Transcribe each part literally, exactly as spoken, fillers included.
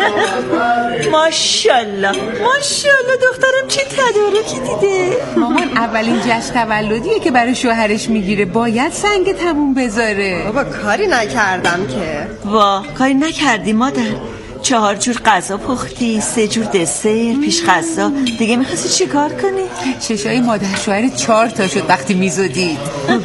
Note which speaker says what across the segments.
Speaker 1: ماشاءالله ماشاءالله دخترم چه تدارکی دیده.
Speaker 2: مامان اولین جشن تولدیه که برای شوهرش میگیره، باید سنگ تموم بذاره.
Speaker 3: بابا کاری نکردم که.
Speaker 1: وا کاری نکردی مادر؟ چهار جور غذا پختی، سه جور دسر، پیش غذا. دیگه میخواستی چی کار کنی؟
Speaker 2: چشای مادر شوهر چهار تا شد وقتی میزدید.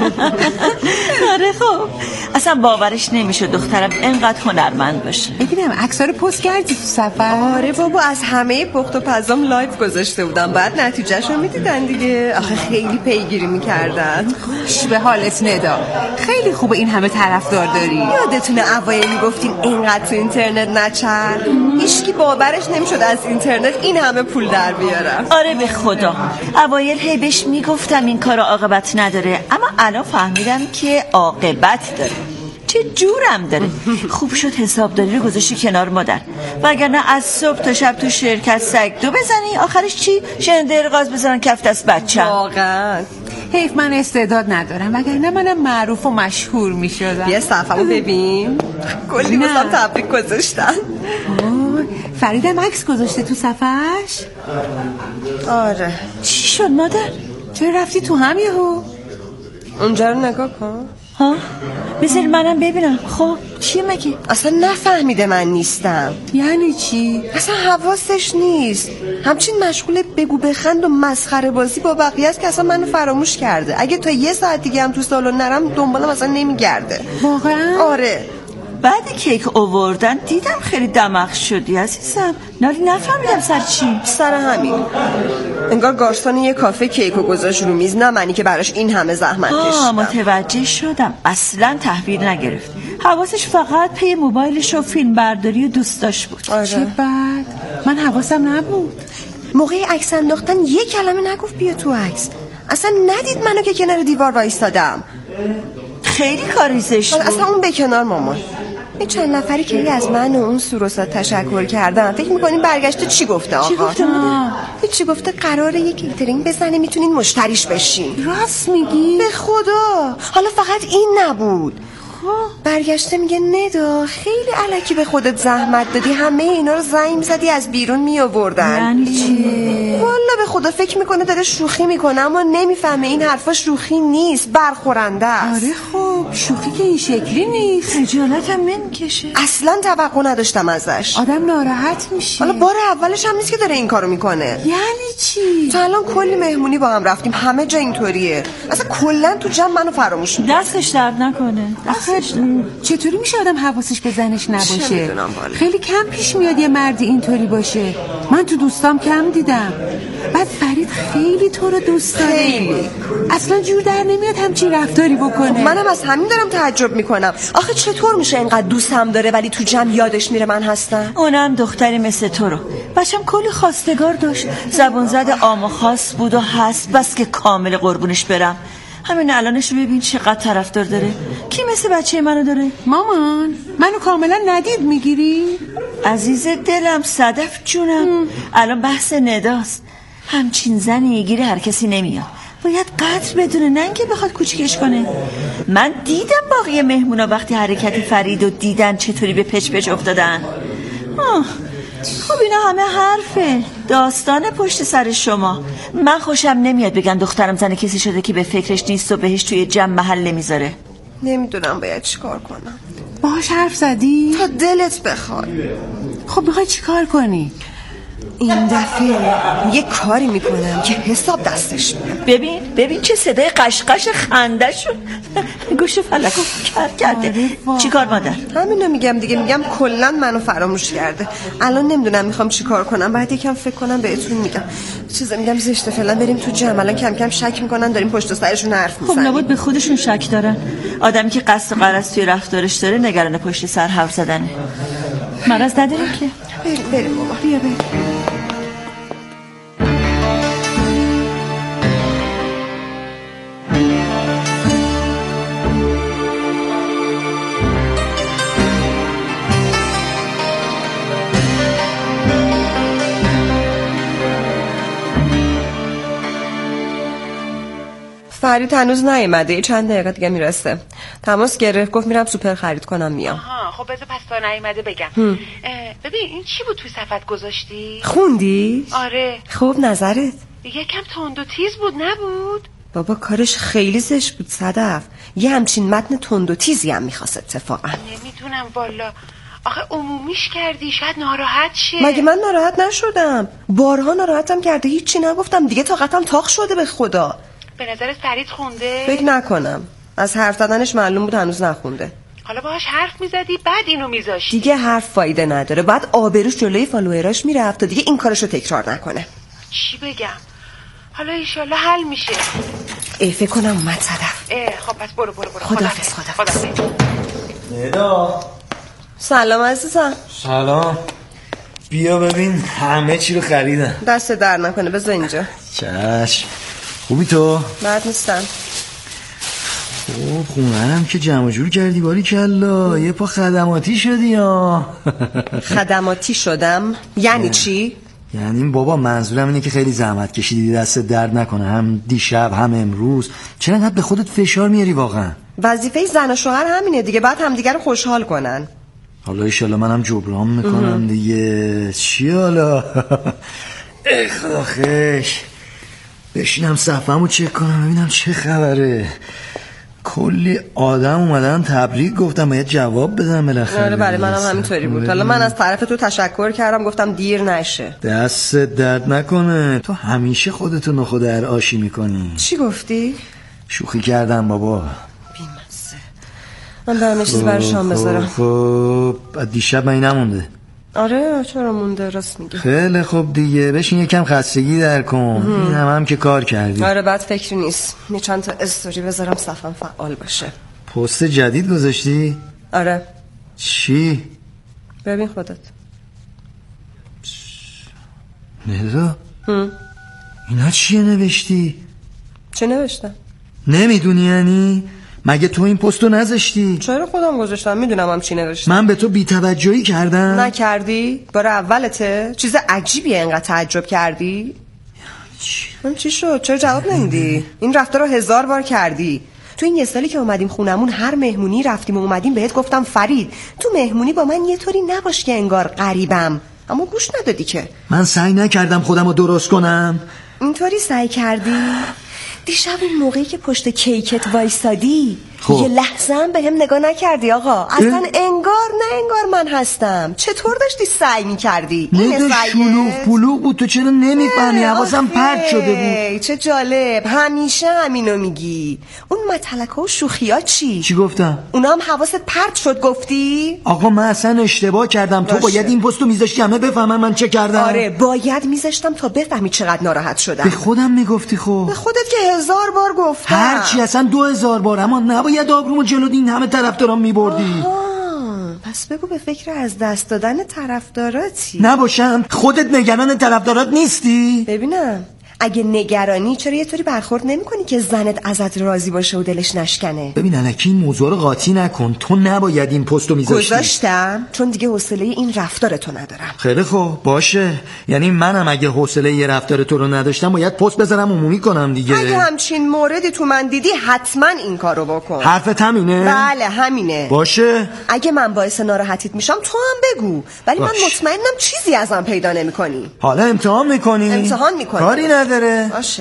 Speaker 1: آره خب اصلا باورش نمیشه دخترم انقدر هنرمند باشه.
Speaker 2: ببینم عکس‌ها رو پست کردی تو سفر؟
Speaker 3: آره بابا از همه پخت و پزام لایو گذاشته بودم، بعد نتیجهشو میدیدن دیگه. آخه خیلی پیگیری میکردن.
Speaker 2: خوش به حالت ندا، خیلی خوبه این همه طرفدار داری.
Speaker 3: یادتونه اوایل میگفتین اینقدر تو اینترنت نچر؟ هیچکی باورش نمیشد از اینترنت این همه پول در بیارم.
Speaker 1: آره به خدا اوایل هی بهش میگفتم این کار عاقبت نداره، اما الان فهمیدم که عاقبت داره. چه جورم داره. خوب شد حسابداری رو گذاشتی کنار مادر، وگرنه از صبح تا شب تو شرکت سگ دو بزنی آخرش چی؟ شنده غاز بزنن کف دست بچم.
Speaker 3: واقعا
Speaker 2: حیف من استعداد ندارم، وگرنه منم معروف و مشهور میشدم.
Speaker 3: بیا صفحه‌مو ببین، کلی واسم تبریک گذاشتن.
Speaker 2: فریدم عکس گذاشته تو صفحش؟
Speaker 3: آره.
Speaker 1: چی شد مادر؟
Speaker 2: چرا رفتی تو هم یهو؟
Speaker 3: اونجا رو نگاه کن.
Speaker 1: ها؟ بذار منم ببینم. خب چیه مگه؟
Speaker 3: اصلا نفهمیده من نیستم.
Speaker 2: یعنی چی؟
Speaker 3: اصلا حواسش نیست، همچین مشغول بگو بخند و مسخره بازی با بقیه است که اصلا منو فراموش کرده. اگه تا یه ساعت دیگه هم تو سالن نرم دنبالم اصلا نمیگرده.
Speaker 2: واقعا؟
Speaker 3: آره.
Speaker 1: بعد کیک آوردن دیدم خیلی دماغ شدی عزیزم. نالی نفهمیدم سر چی؟
Speaker 3: سر همین انگار گارسون یه کافه کیکو گذاشت رو میز، نه منی که براش این همه زحمت کشیدم.
Speaker 1: آه متوجه شدم، اصلا تحویل نگرفت، حواسش فقط پی موبایلش و فیلم برداری و دوستاش بود.
Speaker 3: آره.
Speaker 2: چه بد، من حواسم نبود.
Speaker 3: موقع عکس انداختن یه کلمه نگفت بیا تو عکس. اصلا ندید منو که کنار دیوار وایستادم.
Speaker 1: خیلی کاری زشت بود.
Speaker 3: اصلا اون به کنار مامان. این چند نفری که از من و اون سروسا تشکر کردن فکر میکنین برگشته چی گفته آقا؟
Speaker 1: چی گفته مادر؟
Speaker 3: چی گفته؟ قراره یک کیترینگ بزنه میتونین مشتریش بشین.
Speaker 2: راست میگی؟
Speaker 3: به خدا. حالا فقط این نبود، برگشته میگه ندا خیلی الکی به خودت زحمت دادی، همه اینا رو زنگ میزدی از بیرون میآوردن.
Speaker 1: یعنی چی؟
Speaker 3: والا به خدا فکر میکنه داره شوخی میکنه، اما نمیفهمه این حرفا شوخی نیست، برخورنده است.
Speaker 2: آره خب شوخی که این شکلی نیست.
Speaker 1: خجالتم نمیکشه.
Speaker 3: اصلا توقع نداشتم ازش.
Speaker 2: آدم ناراحت میشه.
Speaker 3: حالا بار اولش هم نیست که داره این کارو میکنه.
Speaker 2: یعنی چی؟
Speaker 3: تا الان کلی مهمونی با هم رفتیم، همه جا اینطوریه. اصلا کلا تو جمع منو فراموش میکنه.
Speaker 1: دستش درد نکنه.
Speaker 2: چطوری میشه آدم حواسش به زنش نباشه؟ خیلی کم پیش میاد یه مردی اینطوری باشه. من تو دوستام کم دیدم. بعد فرید خیلی تو رو دوست داره.
Speaker 3: خیلی.
Speaker 2: اصلا جور در نمیاد همچین رفتاری بکنه.
Speaker 3: منم از همین دارم تعجب میکنم. آخه چطور میشه اینقدر دوستم داره ولی تو جمع یادش میره من هستم؟
Speaker 1: اونم دختری مثل تو رو. بچم کلی خواستگار داشت، زبون زد عام و خاص بود و هست، بس که کامل قربونش برم. همین الانش رو ببین چقدر طرفدار داره. کی مثل بچه منو داره؟
Speaker 2: مامان منو کاملا ندید میگیری؟
Speaker 1: عزیز دلم صدف جونم ام. الان بحث نداست. همچین زنی گیره هر کسی نمیاد، باید قدر بدونه، نه اینکه بخواد کوچیکش کنه. من دیدم باقی مهمونا وقتی حرکت فرید و دیدن چطوری به پچ پچ افتادن. آه. خب اینا همه حرفه، داستان پشت سر شما. من خوشم نمیاد بگم دخترم زن کسی شده که به فکرش نیست و بهش توی جمع محل نمیذاره.
Speaker 3: نمیدونم باید چی کار کنم.
Speaker 2: باهاش حرف زدی؟
Speaker 3: تا دلت بخواد.
Speaker 2: خب میخوای چی کار کنی؟
Speaker 3: این دفعه یه کاری میکنم که حساب دستش میاد.
Speaker 1: ببین ببین چه صدای قشقش خنده شد. گوش فلکو کرد کرده. چی کار مادر؟
Speaker 3: همینو میگم دیگه، میگم کلا منو فراموش کرده. الان نمیدونم میخوام چی کار کنم، بعد یکم فکر کنم بهتون میگم. چیزا میگم زشته، فعلا بریم تو جمع. الان کم کم شک میکنن داریم پشت سرشون حرف میزنیم.
Speaker 1: خب نبود به خودشون شک دارن. آدمی که قصد و غرض توی رفتارش داره نگران پشت سر حرف زدنه. مرض نداریم که.
Speaker 3: بریم بریم بابا.
Speaker 1: بیا بریم.
Speaker 3: فرید هنوز نیومده، چند دقیقه دیگه میرسه. تماس گرفت گفت میرم سوپر خرید کنم میام.
Speaker 2: آها خب بذار پس تا نیومده بگم. ببین این چی بود توی صفحت گذاشتی؟
Speaker 3: خوندی؟
Speaker 2: آره.
Speaker 3: خب نظرت؟
Speaker 2: یکم تند و تیز بود نبود؟
Speaker 3: بابا کارش خیلی زشت بود صدف. یه همچین متن تند و تیزی هم میخواست اتفاقا.
Speaker 2: نمیدونم والا. آخه عمومیش کردی شاید ناراحت شه.
Speaker 3: مگه من ناراحت نشدم؟ بارها ناراحتم کرده هیچی نگفتم دیگه، طاقتم تاق شده به خدا.
Speaker 2: به نظرت فرید خونده؟
Speaker 3: فکر نکنم، از حرف زدنش معلوم بود هنوز نخونده.
Speaker 2: حالا باهاش حرف میزدی بعد اینو میذاشتی.
Speaker 3: دیگه حرف فایده نداره، بعد آبروش جلوی فالووراش میرفت تا دیگه این کارشو تکرار نکنه.
Speaker 2: چی بگم؟ حالا ایشالله حل میشه.
Speaker 3: ای فکر کنم اومد صدف.
Speaker 2: اه خب پس برو برو برو.
Speaker 3: خداحافظ. خداحافظ.
Speaker 4: ندا
Speaker 3: سلام عزیزم.
Speaker 4: سلام. بیا ببین همه چی رو خریدم.
Speaker 3: دست در نکنه، بذار اینجا.
Speaker 4: چشم. خوبی تو؟
Speaker 3: بد نیستم.
Speaker 4: خب خونه‌ام که جمع جور کردی باری کلا، یه پا خدماتی شدی ها.
Speaker 3: خدماتی شدم؟ یعنی چی؟
Speaker 4: یعنی بابا منظورم اینه که خیلی زحمت کشیدی، دست درد نکنه، هم دیشب هم امروز. چرا انقدر به خودت فشار میاری واقعا؟
Speaker 3: وظیفه زن و شوهر همینه دیگه، بعد همدیگه رو خوشحال کنن.
Speaker 4: حالا ایشالله منم جبران میکنم دیگه. چی حالا؟ ای خدا خش. بشینم صفحه‌مو چک کنم ببینم چه خبره. کلی آدم اومدن تبریک گفتم باید جواب بدم بالاخره.
Speaker 3: آره برای منم همینطوری بود. حالا من از طرف تو تشکر کردم، گفتم دیر نشه.
Speaker 4: دست درد نکنه، تو همیشه خودتو نخود در آشی میکنی.
Speaker 3: چی گفتی؟
Speaker 4: شوخی کردم بابا.
Speaker 3: بیمزه. من برم چیز برای شام بذارم.
Speaker 4: خب دیشب من نمونده.
Speaker 3: آره چرا مونده، راست میگی.
Speaker 4: خیلی خوب دیگه، بشین یکم خستگی در کن. این هم, هم که کار کردی.
Speaker 3: آره بعد فکری نیست. می چند تا استوری بذارم صفم فعال باشه.
Speaker 4: پست جدید گذاشتی؟
Speaker 3: آره.
Speaker 4: چی؟
Speaker 3: ببین خودت.
Speaker 4: ندا اینا چیه نوشتی؟
Speaker 3: چه نوشتم؟
Speaker 4: نمیدونی یعنی؟ مگه تو این پستو نذاشتی؟
Speaker 3: چرا خودم گذاشتم، میدونم هم چی نوشتم.
Speaker 4: من به تو بی‌توجهی کردم؟
Speaker 3: نکردی؟ بار اولته؟ چیز عجیبیه انقدر تعجب کردی؟ چی؟ چی شد؟ چرا جواب نمیدی؟ این رفتار رو هزار بار کردی. تو این یه سالی که اومدیم خونمون هر مهمونی رفتیم و اومدیم بهت گفتم فرید تو مهمونی با من یه طوری نباش که انگار غریبم، اما گوش ندادی که.
Speaker 4: من سعی نکردم خودم رو درست کنم.
Speaker 3: اینطوری سعی کردی؟ دیشب اون موقعی که پشت کیکت وایسادی خب. یه لحظه هم به هم نگاه نکردی آقا، اصلا انگار نه انگار من هستم. چطور داشتی سعی میکردی؟
Speaker 4: نه شلوغ پلوغ بود، تو چرا نمیفهمی؟ حواسم پرت شده بود.
Speaker 3: چه جالب، همیشه همینو میگی. اون متلکا و شوخیا چی؟
Speaker 4: چی گفتم؟
Speaker 3: اونا هم حواست پرت شد گفتی؟
Speaker 4: آقا من اصلا اشتباه کردم باشه. تو باید این پستو میذاشتی همه بفهمن من چه کردم.
Speaker 3: آره باید میذاشتم تا بفهمی چقدر ناراحت شدم.
Speaker 4: به خودم میگفتی خب.
Speaker 3: به خودت که هزار بار گفتم.
Speaker 4: هر چی اصلا دو هزار بار، اما نباید آبرومو جلو این همه طرفدارام میبردی.
Speaker 3: پس بگو به فکر از دست دادن طرفداراتی.
Speaker 4: نباشم خودت نگران طرفدارات نیستی؟
Speaker 3: ببینم اگه نگرانی چرا یه طوری برخورد نمی‌کنی که زنت ازت راضی باشه و دلش نشکنه؟
Speaker 4: ببین الکی این موضوع رو قاطی نکن. تو نباید این پستو میذاشتی.
Speaker 3: گذاشتم چون دیگه حوصله این رفتار تو ندارم.
Speaker 4: خیلی خوب باشه، یعنی منم اگه حوصله یه رفتار تو رو نداشتم باید پست بذارم عمومی کنم دیگه.
Speaker 3: اگه همچین موردی تو من دیدی حتما این کارو بکن.
Speaker 4: حرفت همینه؟
Speaker 3: بله همینه.
Speaker 4: باشه
Speaker 3: اگه من باعث ناراحتیت میشم تو هم بگو، ولی من مطمئنم چیزی ازم پیدا نمی‌کنی.
Speaker 4: حالا امتحان می‌کنی؟
Speaker 3: امتحان می‌کنی.
Speaker 4: کاری نداره.
Speaker 3: باشه.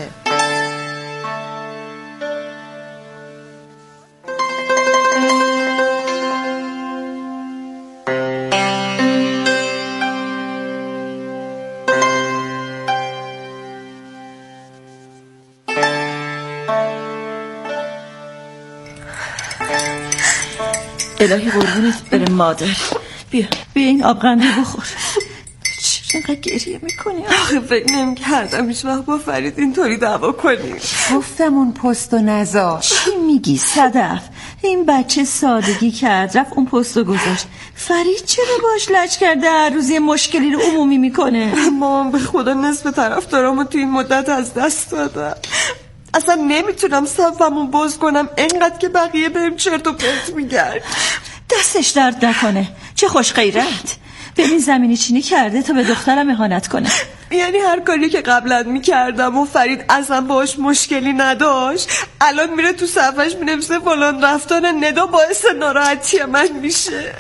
Speaker 1: الهی قربونت بره مادر. بیا بیا این آبغندی بخور. چرا اینقدر گریه میکنی؟
Speaker 3: آخه فکر نمی‌کردم هیچ وقت با فرید اینطوری دعوا کنیم.
Speaker 2: گفتم اون پستو نذار.
Speaker 1: چی میگی صدف؟ این بچه سادگی کرد رفت اون پستو گذاشت. فرید چرا باش لج کرده هر روز یه مشکلی رو عمومی میکنه؟
Speaker 3: مامان به خدا نصف طرفدارامو تو این مدت از دست دادم. اصلا نمیتونم صفمو باز کنم انقدر که بقیه بهم چرت و پرت میگن.
Speaker 1: دستش درد نکنه، چه خوش غیرت. ببین زمینی چینی کرده تا به دخترم اهانت کنه.
Speaker 3: یعنی هر کاری که قبلا میکردم و فرید اصلا باش مشکلی نداشت الان میره تو صفحش مینویسه فلان رفتار ندا باعث ناراحتی من میشه.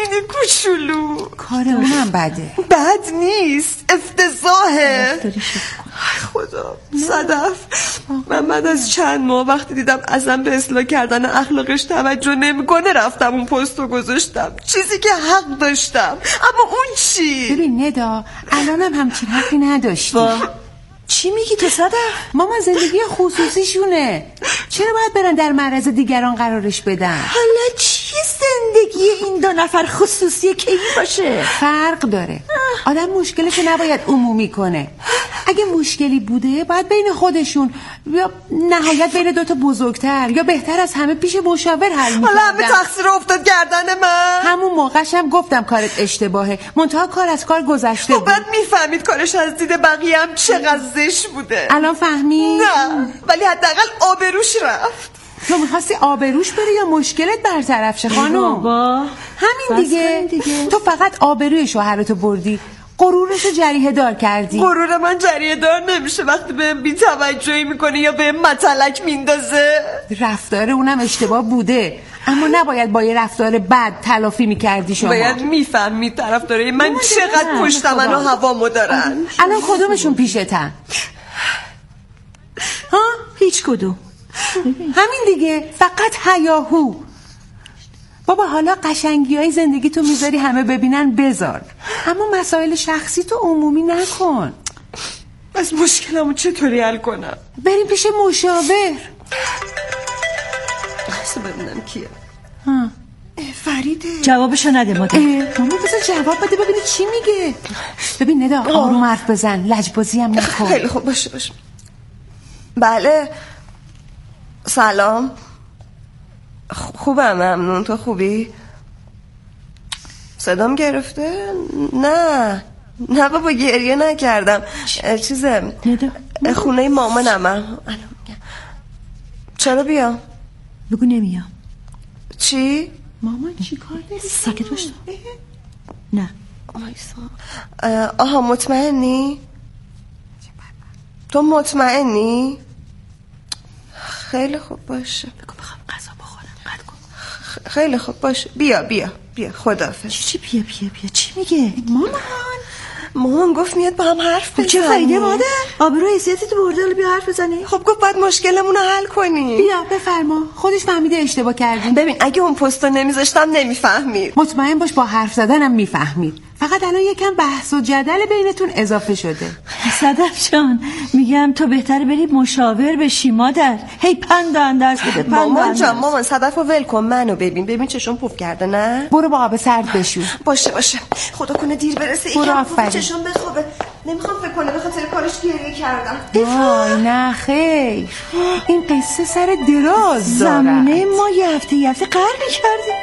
Speaker 3: مینی کوچولو.
Speaker 2: کار اونم بده.
Speaker 3: بد نیست، افتضاحه. خدا صدف، من بعد از چند ماه وقتی دیدم ازم به اصلاح کردن اخلاقش توجه نمیکنه رفتم اون پستو گذاشتم، چیزی که حق داشتم. اما اون چی؟
Speaker 2: ببین ندا، الانم همچین حقی نداشتی.
Speaker 1: چی میگی تو صدف؟
Speaker 2: ماما زندگی خصوصیشونه، چرا باید برن در معرض دیگران قرارش بدن؟
Speaker 1: حالا چی زندگی این دو نفر خصوصی کی باشه؟
Speaker 2: فرق داره. آدم مشکلش نباید عمومی کنه. اگه مشکلی بوده باید بین خودشون یا نهایت بین دوتا بزرگتر یا بهتر از همه پیش مشاور حل می‌کردن.
Speaker 3: حالا همه تقصیر افتاد گردن من.
Speaker 2: همون موقعش هم گفتم کارت اشتباهه، منتها کار از کار گذشته بود.
Speaker 3: خب بعد میفهمید کارش از دید بقیه هم چقدر زشت بوده.
Speaker 2: الان فهمید؟
Speaker 3: نه، ولی حداقل آبروش رفت.
Speaker 2: تو میخواستی آبروش بره یا مشکلت برطرف شه خانم؟
Speaker 1: بابا
Speaker 2: همین دیگه. دیگه تو فقط آبروی شوهرتو بردی، غرورشو جریحه دار کردی.
Speaker 3: غرور من جریحه دار نمیشه وقتی بهم بی توجهی میکنه یا بهم متلک میندازه.
Speaker 2: رفتار اونم اشتباه بوده، اما نباید با یه رفتار بد تلافی میکردی شما.
Speaker 3: باید میفهمید طرفدارای من چقدر پشت من و هوامو دارن.
Speaker 2: الان کدومشون پیشتن؟
Speaker 1: ها؟ هیچ کدوم.
Speaker 2: همین دیگه، فقط هیاهو. بابا حالا قشنگی های زندگی تو میذاری همه ببینن بذار، اما مسائل شخصی تو عمومی نکن.
Speaker 3: بس مشکلمو چطوری حل کنم؟
Speaker 2: بریم پیش مشاور.
Speaker 3: اصلا ببینم کیه.
Speaker 2: ها
Speaker 3: فریده.
Speaker 1: جوابشو نده مادر.
Speaker 2: ماما بذار جواب بده ببینی چی میگه. ببین ندا، آروم حرف بزن، لجبازی هم نکن.
Speaker 3: خیلی خوب، باشه باشه. بله سلام. خوبم ممنون، تو خوبی؟ صدام گرفته؟ نه نه بابا گریه نکردم. چیزه خونه مامانم. چرا بیام؟
Speaker 1: بگو نمیام.
Speaker 3: چی؟
Speaker 2: مامان چی کار داری؟
Speaker 1: ساکت باش. نه.
Speaker 3: آها مطمئنی؟ تو مطمئنی؟ خیلی خوب باشه.
Speaker 1: بگو بخوام غذا بخورم. قد کن.
Speaker 3: خیلی خوب باشه. بیا بیا بیا خداحافظ.
Speaker 1: چی چی بیا بیا بیا چی میگه؟
Speaker 3: مامان مامان گفت میاد با هم حرف بزنیم.
Speaker 1: چه فایده مادر؟ آبرو حیثیتت برده، حالا بیا حرف بزنی.
Speaker 3: خب گفت باید مشکلمون رو حل کنیم.
Speaker 2: بیا بفرما، خودش فهمیده اشتباه کردیم.
Speaker 3: ببین اگه اون پستو نمیذاشتم نمیفهمید.
Speaker 2: مطمئن باش با حرف زدنم میفهمید، فقط الان یکم بحث و جدل بینتون اضافه شده.
Speaker 1: صدف جان میگم تو بهتره بری مشاور بشی مادر. هی پند انداز بده. پند
Speaker 3: مامان جان مامان صدفو ول کن، منو ببین ببین چشم پف کرده. نه
Speaker 2: برو با آب سرد بشو.
Speaker 3: باشه باشه خدا کنه دیر برسه.
Speaker 2: برو آفرین.
Speaker 3: چشم بخوابه. نمیخوام فکر کنه به خاطر کارش گریه کردم.
Speaker 2: وای نه خیر، این قصه سر دراز داره.
Speaker 1: زمونه ما یه هفته یه هفته قهر می‌کردیم.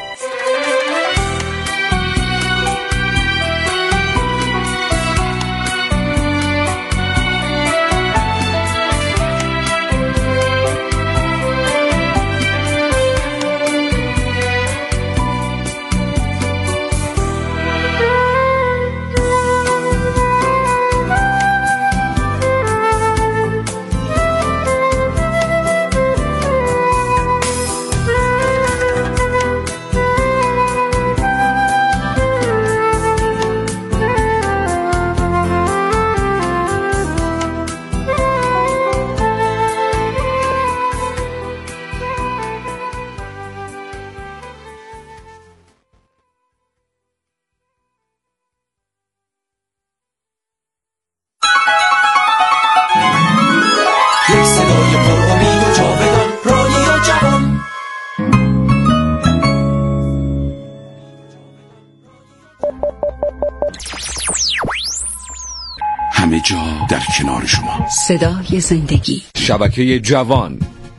Speaker 5: همه جا در کنار شما.
Speaker 6: صدای زندگی.
Speaker 7: شبکه جوان.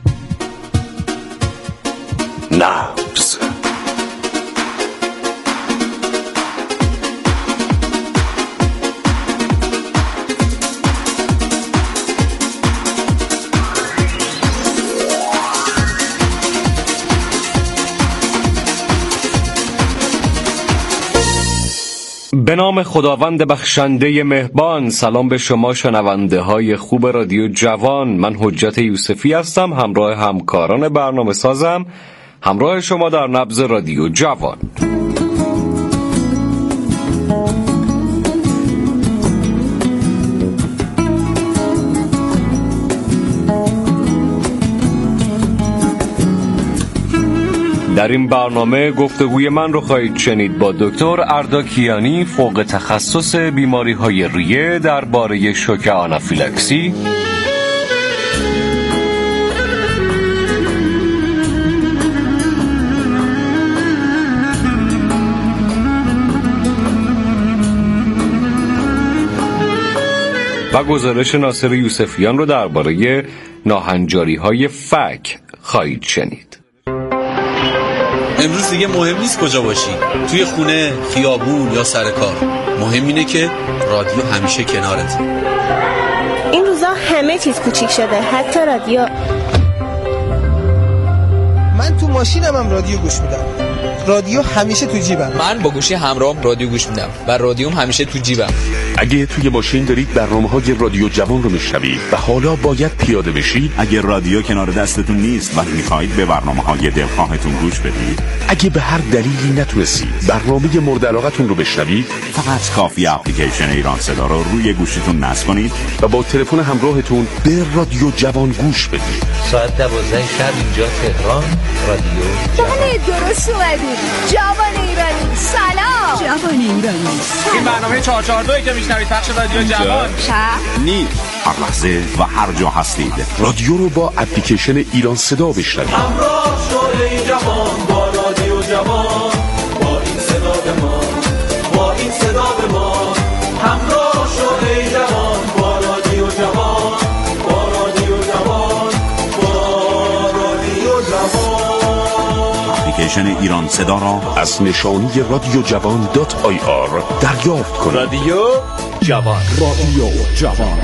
Speaker 5: نبض.
Speaker 7: به نام خداوند بخشنده مهربان. سلام به شما شنونده های خوب رادیو جوان. من حجت یوسفی هستم، همراه همکاران برنامه سازم، همراه شما در نبض رادیو جوان. در این برنامه گفتگوی من رو خواهید شنید با دکتر اردا کیانی، فوق تخصص بیماری‌های ریه، درباره شوک آنافیلاکسی و گزارش ناصر یوسفیان رو درباره ناهنجاری‌های فک خواهید شنید.
Speaker 6: امروز دیگه مهم نیست کجا باشی، توی خونه، خیابون یا سر کار. مهم اینه که رادیو همیشه کنارت.
Speaker 8: این روزا همه چیز کوچیک شده، حتی رادیو.
Speaker 9: من تو ماشینم هم رادیو گوش میدم. رادیو همیشه تو جیبم.
Speaker 10: من با گوشی همراهم رادیو گوش میدم و رادیوم همیشه تو جیبم.
Speaker 5: اگه توی ماشین دارید برنامه‌های رادیو جوان رو میشنوید و حالا باید پیاده بشید،
Speaker 11: اگه رادیو کنار دستتون نیست و میخواهید به برنامه‌های دلخواهتون گوش بدید،
Speaker 5: اگه به هر دلیلی نتونستید برنامه مورد علاقتون رو بشنوید،
Speaker 11: فقط کافی اپلیکیشن ایران صدا رو روی گوشیتون نصب کنید
Speaker 5: و با تلفن همراهتون به رادیو جوان گوش بدید.
Speaker 12: ساعت دوازده شب اینجا تهران، رادیو
Speaker 13: بله درست اومدید. جوان ایرانی سلام.
Speaker 14: جوان ایرانی
Speaker 10: این برنامه چهار چهار دو که میشنوید پخش رادیو جوان
Speaker 11: نیست. هر لحظه و هر جا هستید
Speaker 5: رادیو رو با اپلیکیشن ایران صدا بشنوید.
Speaker 15: همراه شو ای جوان با رادیو جوان، با این صدا به ما، با این صدا به ما. همراه شو ای جوان با رادیو جوان، با رادیو جوان، با رادیو جوان.
Speaker 11: اپلیکیشن ایران صدا را
Speaker 5: از نشانی رادیو جوان دات آی آر دریافت کنید.
Speaker 10: رادیو جوان،
Speaker 5: رادیو جوان.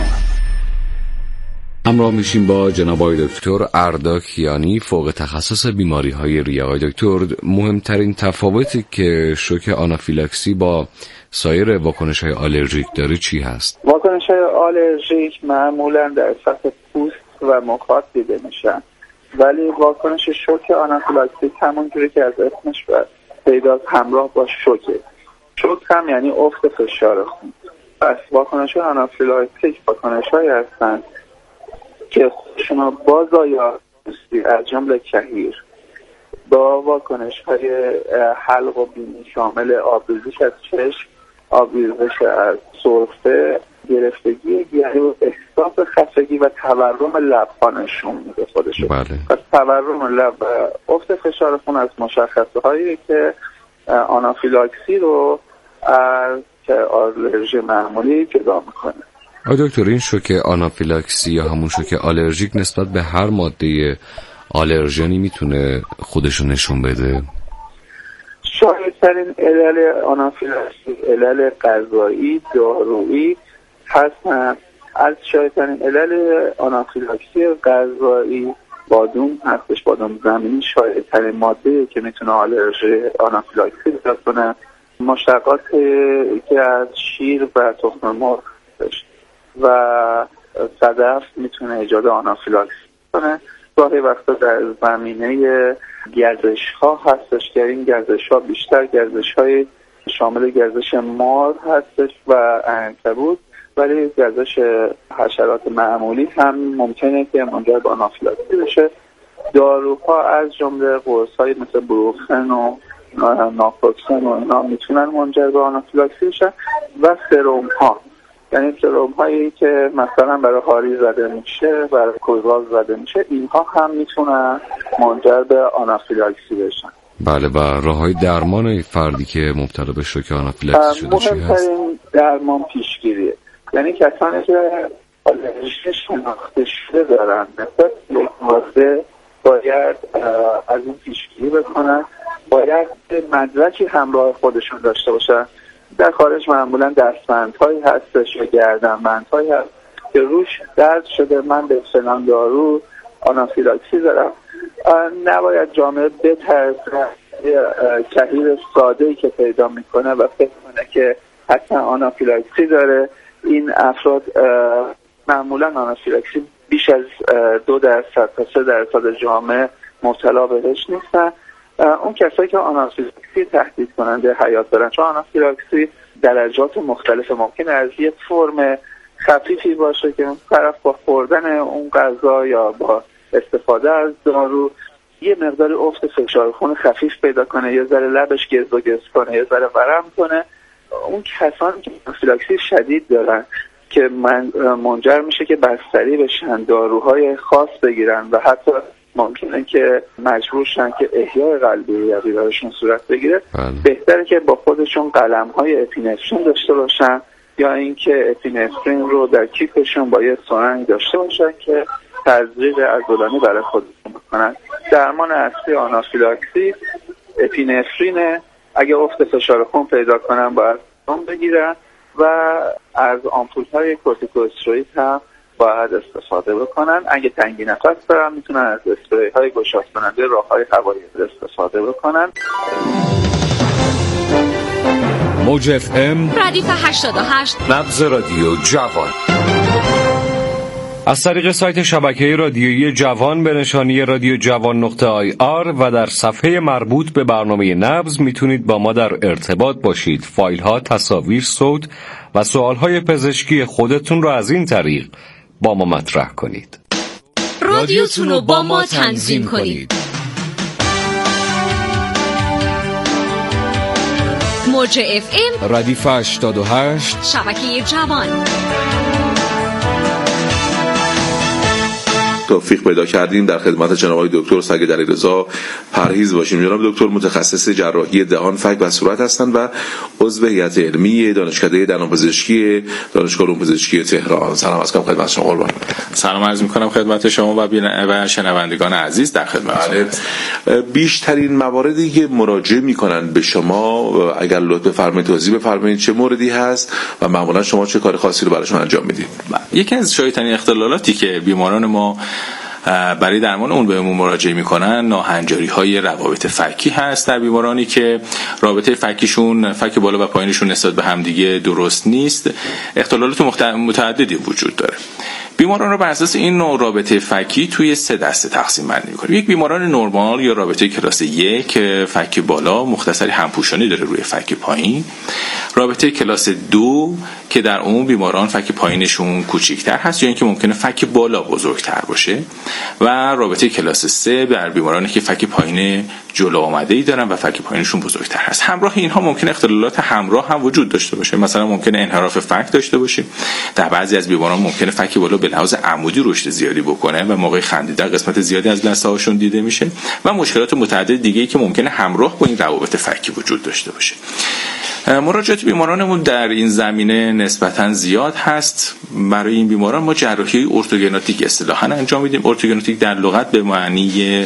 Speaker 5: همراه میشیم با جناب آقای دکتر اردا کیانی، فوق تخصص بیماری‌های ریه. آقای دکتر، مهمترین تفاوتی که شوک آنافیلاکسی با سایر واکنش‌های آلرژیک داره چی هست؟
Speaker 16: واکنش‌های آلرژیک معمولاً در سطح پوست و مخاط دیده میشن، ولی واکنش شوک آنافیلاکسی همونجوری که از اسمش پیداست همراه با شوکه. شوک هم یعنی افت فشار خون. پس واکنش‌های آنافیلاکتیک واکنش‌هایی هستند که شما با زایات از جمله کهیر با واکنش‌های حلق و بینی شامل آبریزش از چشم، آبریزش از سرفه، گرفتگی گیاهی و احساس خستگی و تورم لب ها نشون میده خودشو.
Speaker 5: بله.
Speaker 16: پس تورم لب و افت فشار خون از مشخصه هایی که آنافیلاکسی رو از آلرژی معمولی جدا میکنه.
Speaker 5: آقای دکتر، این شوک آنافیلاکسی یا همون شوک آلرژیک نسبت به هر ماده آلرژنی میتونه خودشو نشون بده؟
Speaker 16: شایع‌ترین علل آنافیلاکسی علل غذایی دارویی هستند. از شایع‌ترین علل آنافیلاکسی غذایی بادوم هستش. بادوم زمینی شایع‌ترین ماده که میتونه آلرژی آنافیلاکسی ایجاد کنه. مشتقات که از شیر و تخم مرغ هستش و صدف میتونه ایجاد آنافیلاکسی کنه. گاهی وقتا در زمینه گردش ها هستش که این گردش ها بیشتر گردش های شامل گردش مار هستش و عنکبوت، ولی گردش حشرات معمولی هم ممکنه که منجر به آنافیلاکسی بشه. داروها از جمله قرص های مثل بروفن و ناپروکسن و اینا میتونن منجر به آنافیلاکسی بشن و سرم ها، یعنی سرم هایی که مثلا برای هاری زده میشه، برای کوزاز زده میشه، اینها هم میتونن منجر به آنافیلاکسی بشن.
Speaker 5: بله. و راههای درمان فردی که مبتلا به شوک آنافیلاکسی شده چی هست؟
Speaker 16: مهمترین درمان پیشگیریه، یعنی کسانی که آلرژی شناخته شده دارن مثل یک ماده باید از این پیشگیری بکنن، باید مدرکی همراه خودشون داشته باشن. در خارج معمولا دستبندهایی هستش یا گردنبندهایی هست که روش درد شده من به فلان دارو آنافیلاکسی دارم. نباید جامعه بترسه کهیر ساده‌ای که پیدا میکنه و فکر کنه که حتما آنافیلاکسی داره. این افراد معمولا آنافیلاکسی بیش از دو درصد تا سه درصد جامعه مبتلا بهش نیستن. اون کسایی که آنافیلاکسی تهدید کننده حیات دارن، چون آنافیلاکسی درجات مختلف ممکنه از یه فرم خفیفی باشه که طرف با خوردن اون غذا یا با استفاده از دارو یه مقدار افت فشار خون خفیف پیدا کنه، یه ذره لبش گز و گز کنه، یه ذره ورم کنه، اون کسانی که آنافیلاکسی شدید دارن که من منجر میشه که بستری بشن، داروهای خاص بگیرن و حتی ممکنه که مجبور شن که احیای قلبی ریوی براشون صورت بگیره. بله. بهتره که با خودشون قلم‌های اپینفرین داشته باشن یا اینکه اپینفرین رو در کیفشون با یه سرنگ داشته باشن که تزریق عضلانی برای خودشون بکنن. درمان اصلی آنافیلاکسی اپینفرینه. اگه افت فشار خون پیدا کنن باید اون بگیرن و از آمپول‌های کورتیکواستروئید هم باید استفاده بکنن. اگه تنگی نفس دارن میتونن از اسپری های گشاد کننده راه‌های هوایی استفاده بکنن.
Speaker 7: موج اف ام
Speaker 14: ردیف هشتاد و هشت
Speaker 7: نبض رادیو جوان. از طریق سایت شبکه رادیویی جوان به نشانی رادیو جوان نقطه آی آر و در صفحه مربوط به برنامه نبض میتونید با ما در ارتباط باشید. فایل ها، تصاویر، صوت و سوال های پزشکی خودتون رو از این طریق با ما مطرح کنید.
Speaker 14: رادیوتون رو با ما تنظیم کنید. موج اف ام
Speaker 7: ردیف هشتاد و هشت
Speaker 14: شبکه جوان.
Speaker 17: توفیق پیدا کردیم در خدمت جناب آقای دکتر سگد علیرضا پرهیز باشیم. جناب دکتر متخصص جراحی دهان، فک و صورت هستند و عضو هیئت علمی دانشکده دندانپزشکی دانشگاه علوم پزشکی تهران. سلام عرض می‌کنم خدمت شما قربان.
Speaker 18: سلام عرض می‌کنم خدمت شما و و شنوندگان عزیز در خدمت شما.
Speaker 17: بیشترین مواردی که مراجعه می‌کنند به شما اگر لطف بفرمایید توضیح بفرمایید چه موردی هست و معمولا شما چه کار خاصی رو براشون انجام میدید؟
Speaker 18: یکی از شایع‌ترین اختلالاتی که بیماران ما برای درمان اون بهمون مراجعه میکنن ناهنجاری‌های روابط فکی هست در بیمارانی که رابطه فکیشون، فک بالا و پایینشون نسبت به همدیگه درست نیست. اختلالات متعددی وجود داره. بیماران رو بر اساس این نوع رابطه فکی توی سه دسته تقسیم بندی می‌کنیم. یک بیماران نرمال یا رابطه کلاس یک که فک بالا مختصری همپوشانی داره روی فک پایین. رابطه کلاس دو که در اون بیماران فک پایینشون کوچیک‌تر هست یا اینکه ممکنه فک بالا بزرگتر باشه. و رابطه کلاس سه در بیمارانی که فک پایین جلو آمده‌ای دارن و فک پایینشون بزرگتر هست. همراه اینها ممکنه اختلالات همراه هم وجود داشته باشه. مثلا ممکنه انحراف فک داشته باشه. در بعضی از بیماران ممکنه فک بالا به لحاظ عمودی رشد زیادی بکنه و موقع خندیدن قسمت زیادی از لثه‌هاشون دیده میشه و مشکلات متعدد دیگه‌ای که ممکنه همراه با این روابط فکی وجود داشته باشه. مراجعات بیمارانمون در این زمینه نسبتاً زیاد هست. برای این بیماران ما جراحی ارتوگناتیک اصطلاحاً انجام میدیم. ارتوگناتیک در لغت به معنی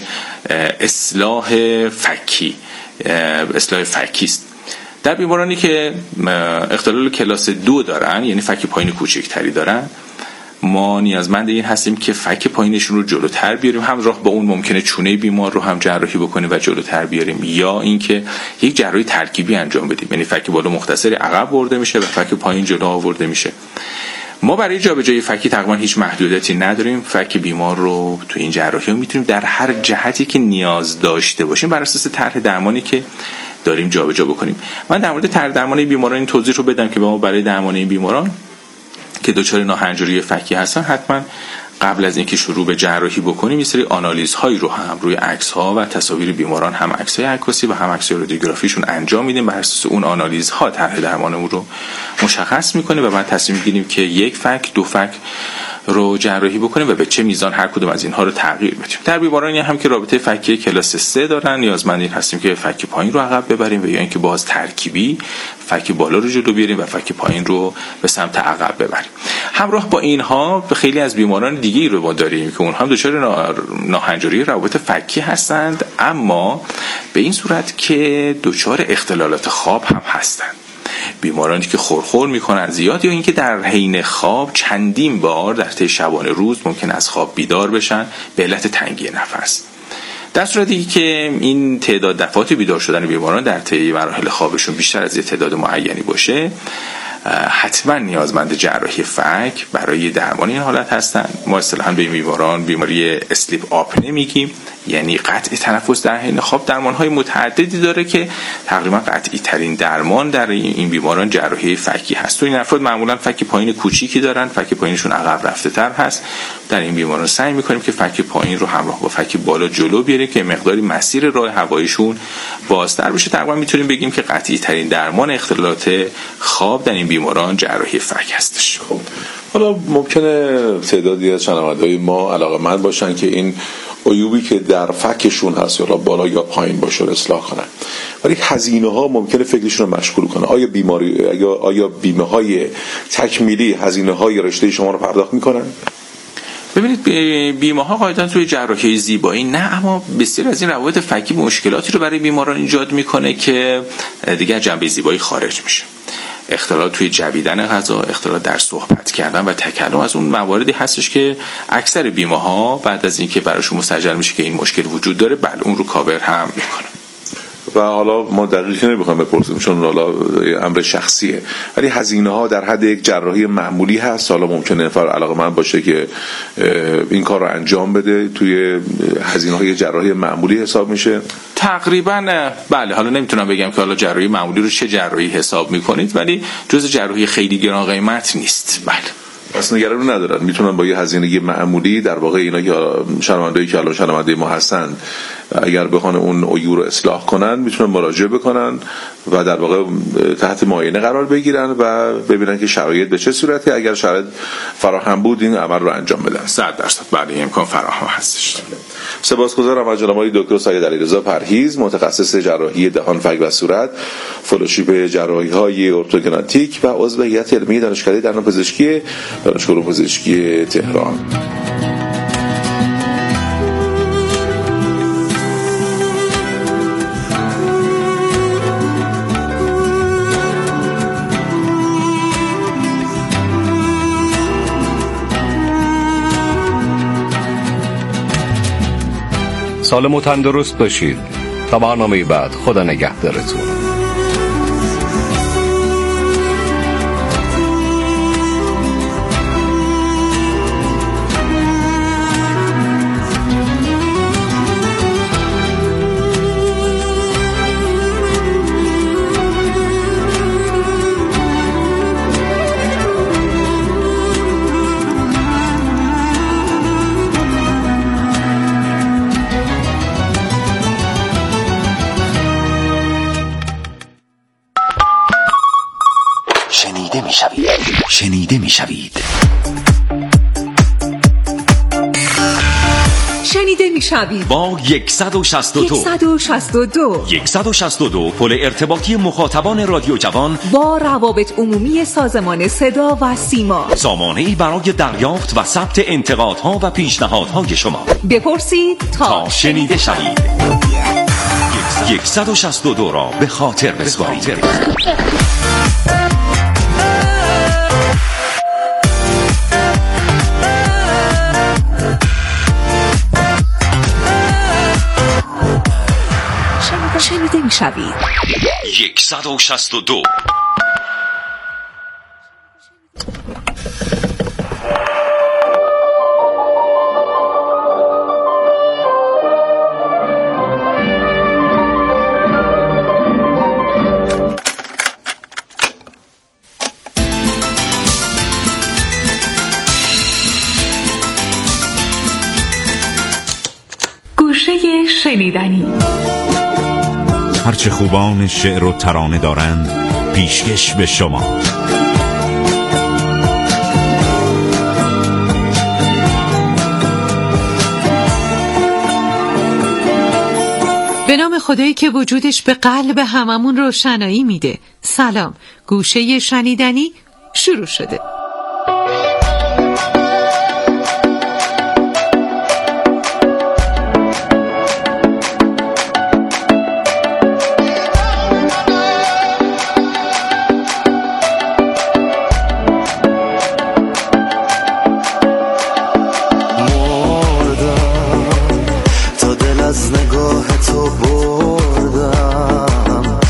Speaker 18: اصلاح فکی، اصلاح فکی است. در بیمارانی که اختلال کلاس دو دارن، یعنی فک پایین کوچکتری دارن، ما نیازمند این هستیم که فک پایینشون رو جلوتر بیاریم، همراه با اون ممکنه چونه بیمار رو هم جراحی بکنیم و جلوتر بیاریم، یا اینکه یک جراحی ترکیبی انجام بدیم، یعنی فک بالا مختصری عقب برده میشه و فک پایین جلو آورده میشه. ما برای جابجایی فکی تقریبا هیچ محدودیتی نداریم. فک بیمار رو تو این جراحی رو میتونیم در هر جهتی که نیاز داشته باشیم بر اساس طرح درمانی که داریم جابجا بکنیم. من در مورد طرح درمان بیماران این توضیح رو بدم که ما برای درمان این بیماران که دچار ناهنجاری فکی هستن حتما قبل از اینکه شروع به جراحی بکنیم یه سری آنالیزهایی رو هم روی عکس‌ها و تصاویر بیماران، هم عکس‌های عکاسی و هم عکس‌های رادیوگرافیشون انجام میدیم. بر اساس اون آنالیزها طرح درمانمون رو مشخص می‌کنیم و بعد تصمیم می‌گیریم که یک فک، دو فک رو جراحی بکنیم و به چه میزان هر کدوم از اینها رو تغییر بدیم. در بیمارانی هم که رابطه فکی کلاس سه دارن نیازمند این هستیم که فک پایین رو عقب ببریم و یا اینکه باز ترکیبی فک بالا رو جلو بیاریم و فک پایین رو به سمت عقب ببریم. همراه با اینها خیلی از بیماران دیگه‌ای رو ما داریم که اونها هم دچار ناهنجاری روابط فکی هستند، اما به این صورت که دچار اختلالات خواب هم هستند. بیمارانی که خورخور میکنن زیاد یا اینکه در حین خواب چندین بار در طی شبانه روز ممکن از خواب بیدار بشن به علت تنگی نفس. در صورتی که این تعداد دفعات بیدار شدن بیماران در طی مراحل خوابشون بیشتر از یه تعداد معینی باشه، حتما نیازمند جراحی فک برای درمان این حالت هستن. ما اصطلاحاً به بیماران بیماری اسلیپ آپنه میگیم، یعنی قطع تنفس در حین خواب. درمان‌های متعددی داره که تقریبا قطعی ترین درمان در این بیماران جراحی فکی هست. تو این افراد معمولا فک پایین کوچیکی دارن، فک پایینشون عقب رفته تر هست. در این بیماران سعی می‌کنیم که فک پایین رو همراه با فک بالا جلو بیاریم که مقداری مسیر راه هواییشون بازتر بشه. تقریبا میتونیم بگیم که قطعی ترین درمان اختلالات خواب در این بیماران جراحی فک هستش.
Speaker 17: خب حالا ممکنه تعدادی از شنونده‌های ما علاقه‌مند باشن که این عیوبی که در فکشون هست یا بالا یا پایین باشه اصلاح کنن، ولی هزینه ها ممکنه فکرشون رو مشغول کنه. آیا بیماری آیا آیا بیمه های تکمیلی هزینه های رشته شما رو پرداخت میکنن؟
Speaker 18: ببینید بیمه ها قاعدتا توی جراحی زیبایی نه، اما بسیار از این روابط فکی مشکلاتی رو برای بیماران ایجاد میکنه که دیگه جنبه زیبایی خارج میشه. اختلال توی جویدن غذا، اختلال در صحبت کردن و تکلم از اون مواردی هستش که اکثر بیمه ها بعد از اینکه براشون مستجر میشه که این مشکل وجود داره، بله اون رو کاور هم میکنه.
Speaker 17: و حالا ما دقیقی نمیخوایم بپرسیم چون حالا امر شخصیه، ولی هزینه ها در حد یک جراحی معمولی هست. حالا ممکنه نفر علاقه‌مند باشه که این کار رو انجام بده، توی هزینه های جراحی معمولی حساب میشه
Speaker 18: تقریبا. بله حالا نمیتونم بگم که حالا جراحی معمولی رو چه جراحی حساب میکنید، ولی جز جراحی خیلی گران قیمت نیست. بله
Speaker 17: اصلا نگرانی ندارن، میتونن با یه هزینه معمولی در واقع اینا که شنونده‌ای که الان شنونده ما هستن اگر بخوان اون عیوب رو اصلاح کنن میتونن مراجعه بکنن و در واقع تحت معاینه قرار بگیرن و ببینن که شرایط به چه صورتی، اگر شرایط فراهم بود این عمل رو انجام بدن.
Speaker 18: صد درصد بله امکان فراهم هستش.
Speaker 17: سپاسگزارم از جناب آقای دکتر سید علیرضا پرهیز، متخصص جراحی دهان، فک و صورت، فلوشیپ جراحی‌های ارتوگناتیک و عضو هیئت علمی دانشکده دندانپزشکی دانشگاه علوم پزشکی تهران.
Speaker 7: سالم و تندرست باشید. تا برنامه بعد، خدا نگهدارتون.
Speaker 19: شنیده می شوید.
Speaker 20: شنیده می شوید
Speaker 19: با صد و شصت و دو
Speaker 20: صد و شصت و دو
Speaker 19: صد و شصت و دو پل ارتباطی مخاطبان رادیو جوان
Speaker 20: با روابط عمومی سازمان صدا و سیما،
Speaker 19: سامانه‌ای برای دریافت و ثبت انتقادها و پیشنهادهای شما.
Speaker 20: بپرسید تا, تا
Speaker 19: شنیده شوید. صد و شصت و دو را به خاطر بسپارید.
Speaker 20: شنیده می شوید.
Speaker 19: صد و شصت و دو.
Speaker 20: گوشه شنیدنی.
Speaker 11: هرچه خوبان شعر و ترانه دارند پیشکش به شما.
Speaker 2: به نام خدایی که وجودش به قلب هممون روشنایی میده. سلام، گوشه شنیدنی شروع شده.